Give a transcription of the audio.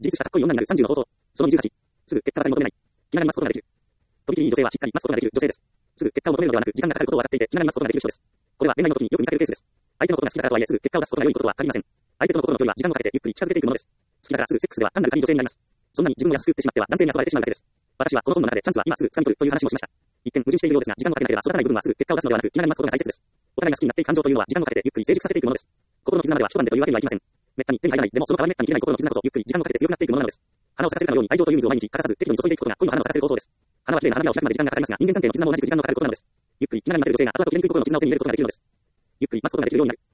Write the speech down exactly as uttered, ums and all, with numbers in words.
自立したかっこいい女になるさんじゅうの方法。そのにじゅうはち。すぐ結果が求めない。気長に待つことができる。とびきりいい女性はしっかり待つことができる女性です。すぐ結果を求めるのではなく、時間がかかることを分かっていて、気長に待つことができる人です。これは恋愛の時によく見かけるケースです。相手のことが好きだからとはいえ、すぐ結果を出すことが良いこととは限りません。相手との心の距離は時間をかけてゆっくり近づけていくものです。好きだからすぐセックスでは単なる神女性になります。そんなに自分を安く売ってしまっては男性に遊ばれてしまうだけです。私はこの本の中でチャンスは今すぐ掴み取るという話もしました。一見矛盾しているようですが、時間をかけなければ育たない部分はすぐ結果を出すのではなく、気長に待つことが大切です。お互いが好きになっていく感情というのは時間をかけてゆっくり成熟させていくものです。心の絆までは一晩でというわけにはいきません。めったに手に入らない、でもその皮めったに切れない心の絆こそゆっくり時間をかけて強くなっていくものなのです。花を咲かせるかのように愛情という水を毎日欠かさず適度に注いでいくことが恋の花を咲かせる方法です。花は綺麗な花びらを開くまで時間がかかりますが、人間関係の絆も同じく時間のかかることなのです。ゆっくり気長に待てる女性が後々気が抜く心の絆を手に入れることができるのです。ゆっくり待つことができるようになる。